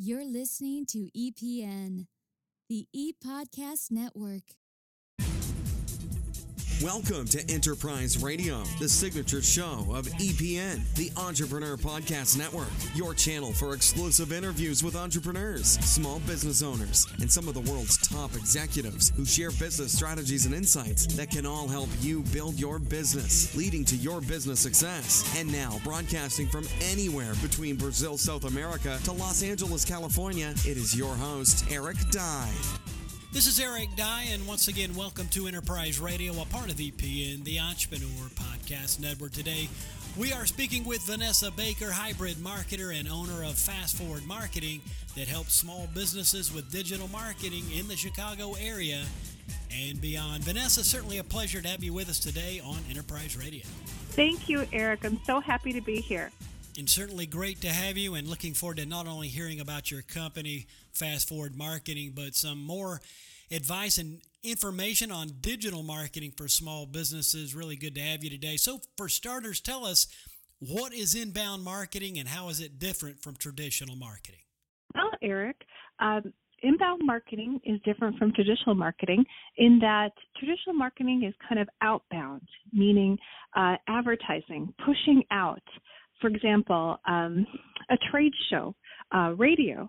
You're listening to EPN, the ePodcast Network. Welcome to Enterprise Radio, the signature show of EPN, the Entrepreneur Podcast Network, your channel for exclusive interviews with entrepreneurs, small business owners, and some of the world's top executives who share business strategies and insights that can all help you build your business, leading to your business success. And now, broadcasting from anywhere between Brazil, South America to Los Angeles, California, it is your host, Eric Dye. This is Eric Dye, and once again, welcome to Enterprise Radio, a part of EPN, the Entrepreneur Podcast Network. Today, we are speaking with Vanessa Baker, hybrid marketer and owner of Fast Forward Marketing that helps small businesses with digital marketing in the Chicago area and beyond. Vanessa, certainly a pleasure to have you with us today on Enterprise Radio. Thank you, Eric. I'm so happy to be here. And certainly great to have you, and looking forward to not only hearing about your company, Fast Forward Marketing, but some more advice and information on digital marketing for small businesses. Really good to have you today. So for starters, tell us, what is inbound marketing and how is it different from traditional marketing? Well, Eric, inbound marketing is different from traditional marketing in that traditional marketing is kind of outbound, meaning advertising, pushing out. For example, a trade show, radio,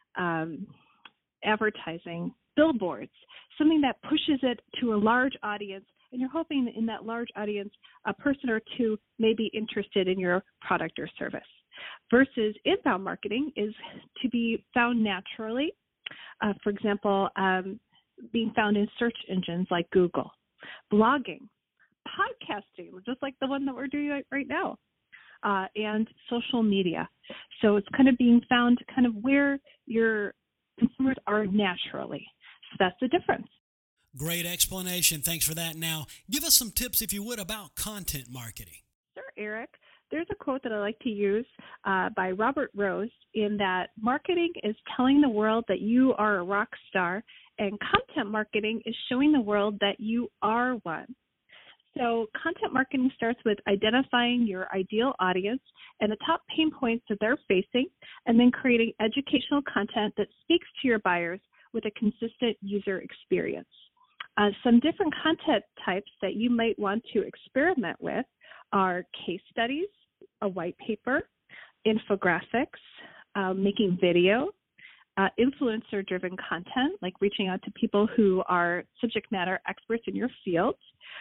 advertising, billboards, something that pushes it to a large audience, and you're hoping that in that large audience, a person or two may be interested in your product or service. Versus inbound marketing is to be found naturally. For example, being found in search engines like Google, blogging, podcasting, just like the one that we're doing right now. And social media. So it's kind of being found kind of where your consumers are naturally. So that's the difference. Great explanation. Thanks for that. Now, give us some tips, if you would, about content marketing. Sure, Eric. There's a quote that I like to use by Robert Rose in that marketing is telling the world that you are a rock star, and content marketing is showing the world that you are one. So content marketing starts with identifying your ideal audience and the top pain points that they're facing, and then creating educational content that speaks to your buyers with a consistent user experience. Some different content types that you might want to experiment with are case studies, a white paper, infographics, making video, influencer-driven content, like reaching out to people who are subject matter experts in your field,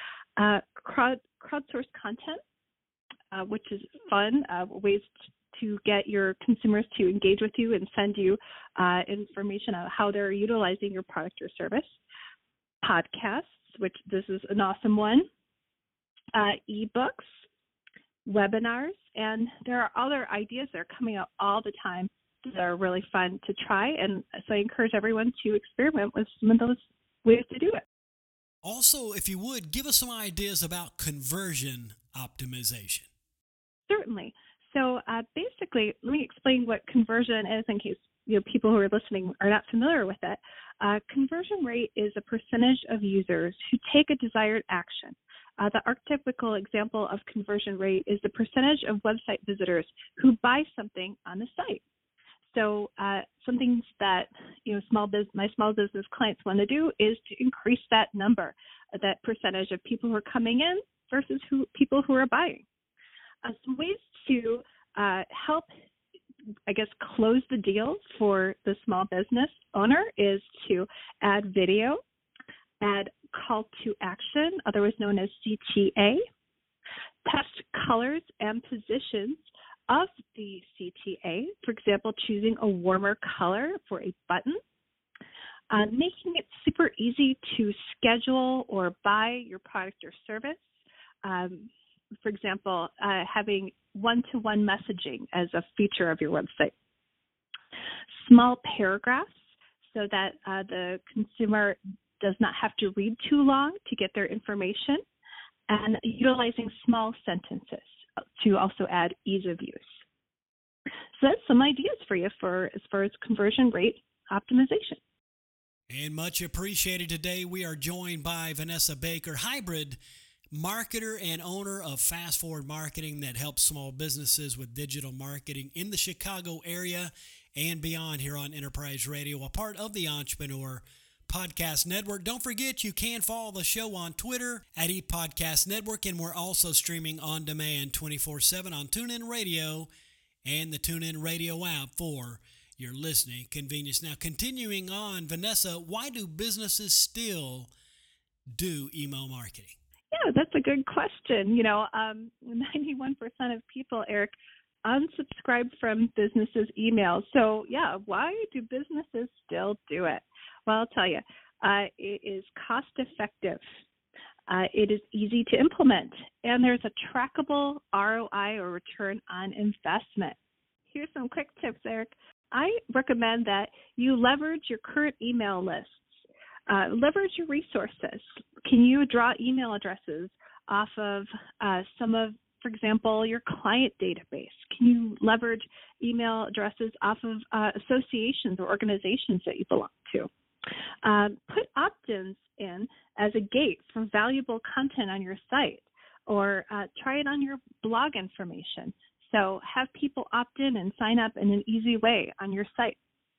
crowdsourced content, which is fun, ways to get your consumers to engage with you and send you information on how they're utilizing your product or service, podcasts, which this is an awesome one, ebooks, webinars, and there are other ideas that are coming out all the time that are really fun to try, and so I encourage everyone to experiment with some of those ways to do it. Also, if you would, give us some ideas about conversion optimization. Certainly. So basically, let me explain what conversion is in case people who are listening are not familiar with it. Conversion rate is a percentage of users who take a desired action. The archetypical example of conversion rate is the percentage of website visitors who buy something on the site. So some things that my small business clients want to do is to increase that number, that percentage of people who are coming in versus people who are buying. Some ways to help, close the deal for the small business owner is to add video, add call to action, otherwise known as CTA, test colors and positions of the CTA, for example, choosing a warmer color for a button, making it super easy to schedule or buy your product or service. For example, having one-to-one messaging as a feature of your website. Small paragraphs so that the consumer does not have to read too long to get their information, and utilizing small sentences to also add ease of use. So that's some ideas for you as far as conversion rate optimization. And much appreciated today. We are joined by Vanessa Baker, hybrid marketer and owner of Fast Forward Marketing that helps small businesses with digital marketing in the Chicago area and beyond here on Enterprise Radio, a part of the Entrepreneur Podcast Network. Don't forget, you can follow the show on Twitter at ePodcast Network, and we're also streaming on demand 24/7 on TuneIn Radio and the TuneIn Radio app for your listening convenience. Now, continuing on, Vanessa, why do businesses still do email marketing? Yeah, that's a good question. 91% of people, Eric, unsubscribe from businesses' emails. So, yeah, why do businesses still do it? Well, I'll tell you, it is cost-effective. It is easy to implement, and there's a trackable ROI or return on investment. Here's some quick tips, Eric. I recommend that you leverage your current email lists. Leverage your resources. Can you draw email addresses off of for example, your client database? Can you leverage email addresses off of associations or organizations that you belong to? Put opt-ins in as a gate for valuable content on your site, or try it on your blog information. So have people opt in and sign up in an easy way on your site.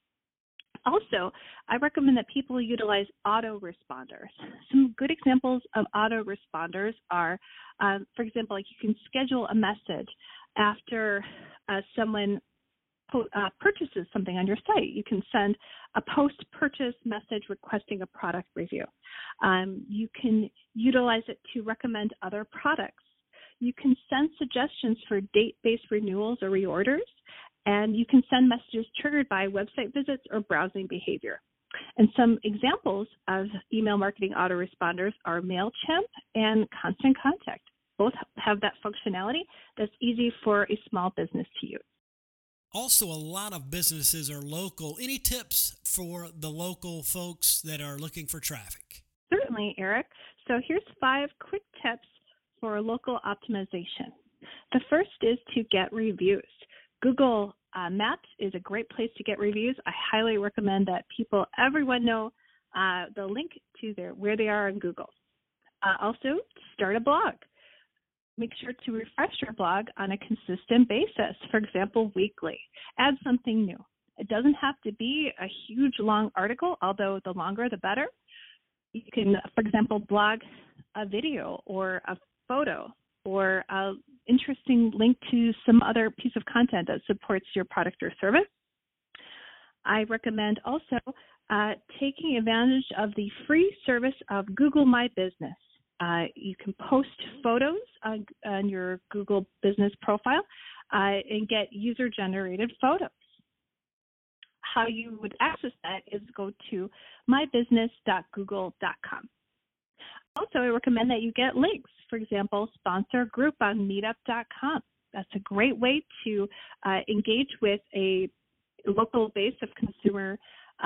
Also, I recommend that people utilize autoresponders. Some good examples of autoresponders are, for example, like you can schedule a message after someone purchases something on your site. You can send a post-purchase message requesting a product review. You can utilize it to recommend other products. You can send suggestions for date-based renewals or reorders, and you can send messages triggered by website visits or browsing behavior. And some examples of email marketing autoresponders are MailChimp and Constant Contact. Both have that functionality that's easy for a small business to use. Also, a lot of businesses are local. Any tips for the local folks that are looking for traffic? Certainly, Eric. So here's 5 quick tips for local optimization. The first is to get reviews. Google Maps is a great place to get reviews. I highly recommend that everyone know the link to where they are on Google. Also, start a blog. Make sure to refresh your blog on a consistent basis, for example, weekly. Add something new. It doesn't have to be a huge, long article, although the longer, the better. You can, for example, blog a video or a photo or an interesting link to some other piece of content that supports your product or service. I recommend also taking advantage of the free service of Google My Business. You can post photos on your Google business profile and get user-generated photos. How you would access that is go to mybusiness.google.com. Also, I recommend that you get links. For example, sponsor a group on meetup.com. That's a great way to engage with a local base of consumers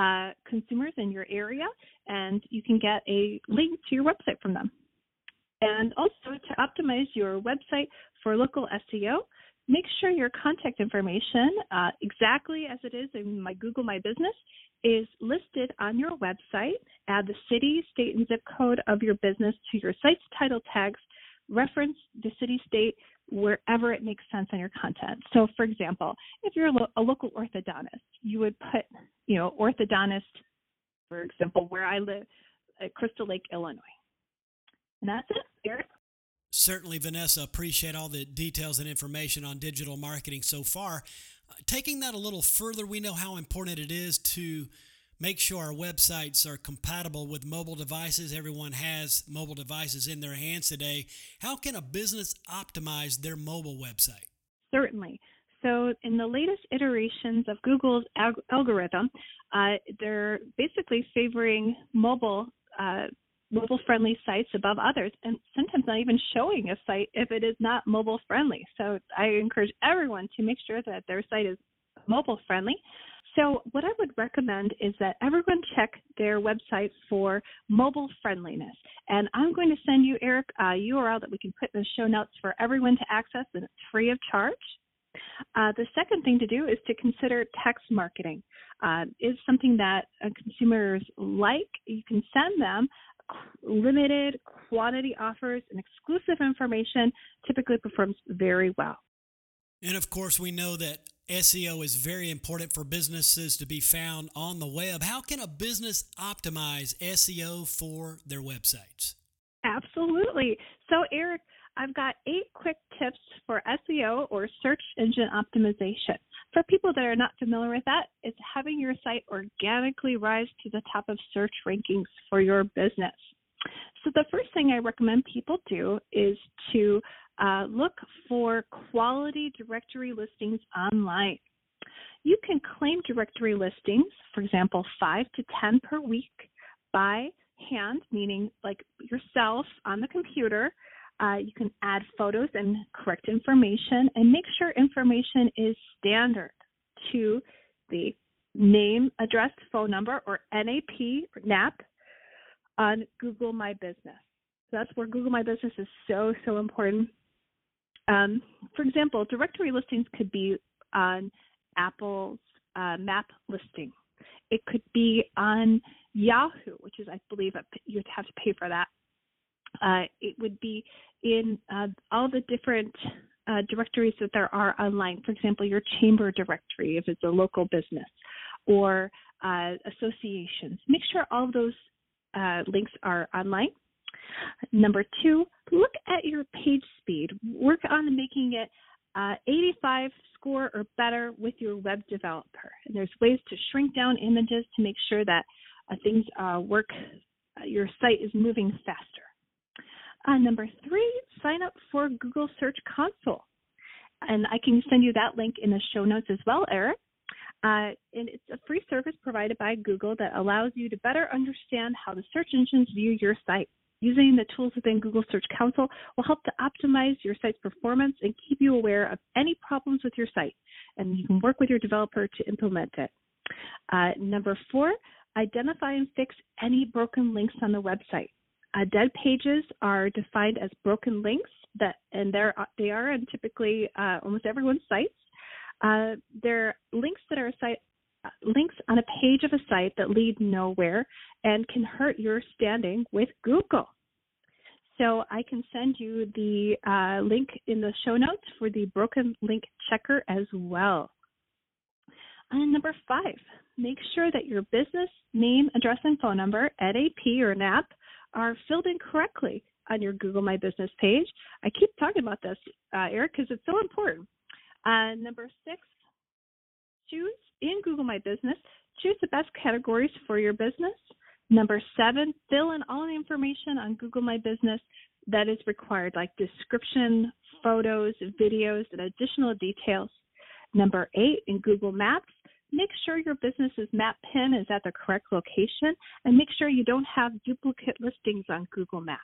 in your area, and you can get a link to your website from them. And also, to optimize your website for local SEO, make sure your contact information, exactly as it is in my Google My Business, is listed on your website. Add the city, state, and zip code of your business to your site's title tags. Reference the city, state, wherever it makes sense on your content. So, for example, if you're a local orthodontist, you would put, orthodontist, for example, where I live, at Crystal Lake, Illinois. And that's it, Eric. Certainly, Vanessa, appreciate all the details and information on digital marketing so far. Taking that a little further, we know how important it is to make sure our websites are compatible with mobile devices. Everyone has mobile devices in their hands today. How can a business optimize their mobile website? Certainly. So in the latest iterations of Google's algorithm, they're basically favoring mobile-friendly sites above others, and sometimes not even showing a site if it is not mobile-friendly. So I encourage everyone to make sure that their site is mobile-friendly. So what I would recommend is that everyone check their website for mobile friendliness. And I'm going to send you, Eric, a URL that we can put in the show notes for everyone to access, and it's free of charge. The second thing to do is to consider text marketing. Is something that consumers like. You can send them limited quantity offers and exclusive information. Typically performs very well. And of course, we know that SEO is very important for businesses to be found on the web. How can a business optimize SEO for their websites? Absolutely. So, Eric, I've got 8 quick tips for SEO or search engine optimization. For people that are not familiar with that, it's having your site organically rise to the top of search rankings for your business. So the first thing I recommend people do is to look for quality directory listings online. You can claim directory listings, for example, 5 to 10 per week by hand, meaning like yourself on the computer. You can add photos and correct information and make sure information is standard to the name, address, phone number, or NAP or NAP on Google My Business. So that's where Google My Business is so important. For example, directory listings could be on Apple's map listing. It could be on Yahoo, which is, I believe, you'd have to pay for that. It would be in all the different directories that there are online. For example, your chamber directory, if it's a local business, or associations. Make sure all of those links are online. Number 2, look at your page speed. Work on making it 85 score or better with your web developer. And there's ways to shrink down images to make sure that things work. Your site is moving faster. Number 3, sign up for Google Search Console. And I can send you that link in the show notes as well, Eric. And it's a free service provided by Google that allows you to better understand how the search engines view your site. Using the tools within Google Search Console will help to optimize your site's performance and keep you aware of any problems with your site. And you can work with your developer to implement it. Number 4, identify and fix any broken links on the website. Dead pages are defined as broken links, they are in typically almost everyone's sites. They're links that are links on a page of a site that lead nowhere and can hurt your standing with Google. So I can send you the link in the show notes for the broken link checker as well. And number 5, make sure that your business name, address, and phone number, NAP or NAP, are filled in correctly on your Google My Business page. I keep talking about this, Eric, because it's so important. Number 6, in Google My Business, choose the best categories for your business. Number 7, fill in all the information on Google My Business that is required, like description, photos, videos, and additional details. Number 8, in Google Maps, make sure your business's map pin is at the correct location, and make sure you don't have duplicate listings on Google Maps.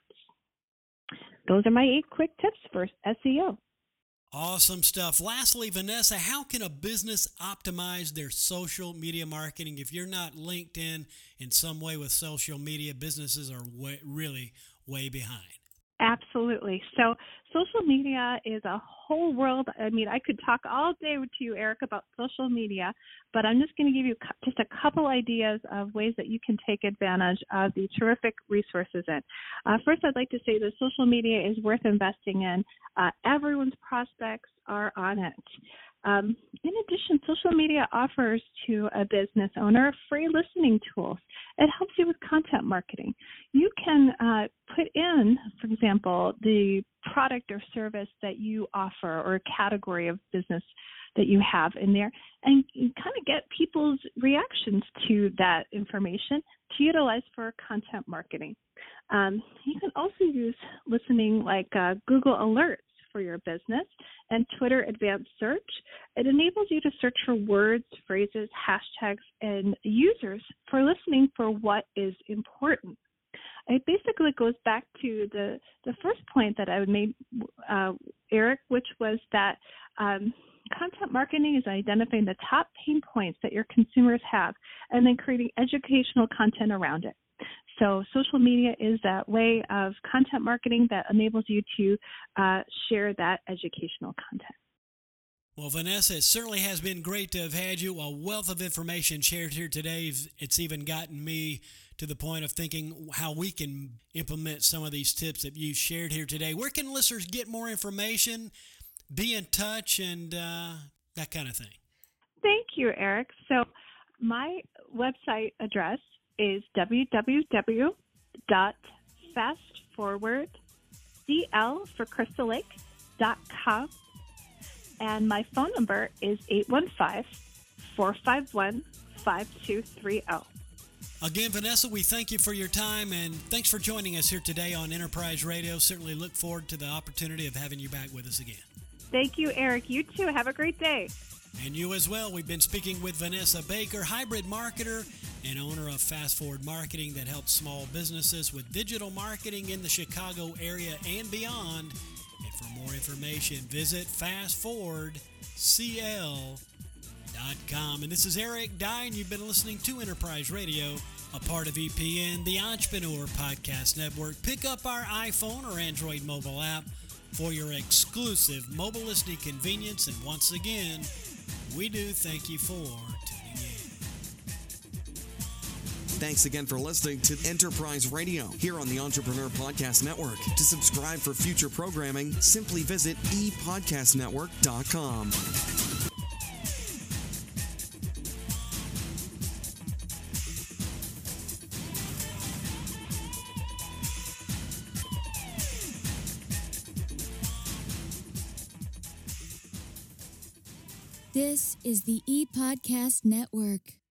Those are my 8 quick tips for SEO. Awesome stuff. Lastly, Vanessa, how can a business optimize their social media marketing? If you're not linked in some way with social media, businesses are really way behind. Absolutely. So social media is a whole world. I mean, I could talk all day to you, Eric, about social media, but I'm just going to give you just a couple ideas of ways that you can take advantage of the terrific resources in. First, I'd like to say that social media is worth investing in. Everyone's prospects are on it. In addition, social media offers to a business owner free listening tools. It helps you with content marketing. You can put in, for example, the product or service that you offer or a category of business that you have in there and kind of get people's reactions to that information to utilize for content marketing. You can also use listening like Google Alerts for your business and Twitter Advanced Search. It enables you to search for words, phrases, hashtags, and users for listening for what is important. It basically goes back to the first point that I made, Eric, which was that content marketing is identifying the top pain points that your consumers have and then creating educational content around it. So social media is that way of content marketing that enables you to share that educational content. Well, Vanessa, it certainly has been great to have had you. A wealth of information shared here today. It's even gotten me to the point of thinking how we can implement some of these tips that you shared here today. Where can listeners get more information, be in touch, and that kind of thing? Thank you, Eric. So my website address is www.fastforwardcl for Crystal Lake.com, and my phone number is 815-451-5230. Again, Vanessa, we thank you for your time, and thanks for joining us here today on Enterprise Radio. Certainly look forward to the opportunity of having you back with us again. Thank you, Eric. You too. Have a great day. And you as well. We've been speaking with Vanessa Baker, hybrid marketer and owner of Fast Forward Marketing that helps small businesses with digital marketing in the Chicago area and beyond. And for more information, visit fastforwardcl.com. And this is Eric Dye, and you've been listening to Enterprise Radio, a part of EPN, the Entrepreneur Podcast Network. Pick up our iPhone or Android mobile app for your exclusive mobile listening convenience. And once again, we do thank you for tuning in. Thanks again for listening to Enterprise Radio here on the Entrepreneur Podcast Network. To subscribe for future programming, simply visit epodcastnetwork.com. This is the ePodcast Network.